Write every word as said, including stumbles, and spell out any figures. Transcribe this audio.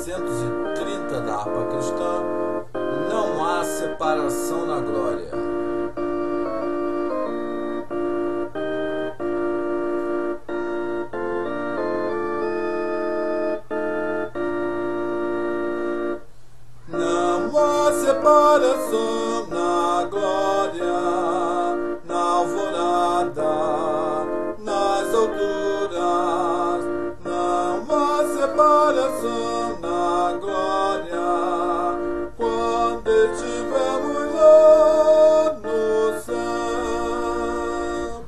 seiscentos e trinta da harpa cristã, não há separação na glória. Não há separação na glória, na alvorada, nas alturas. Não há separação.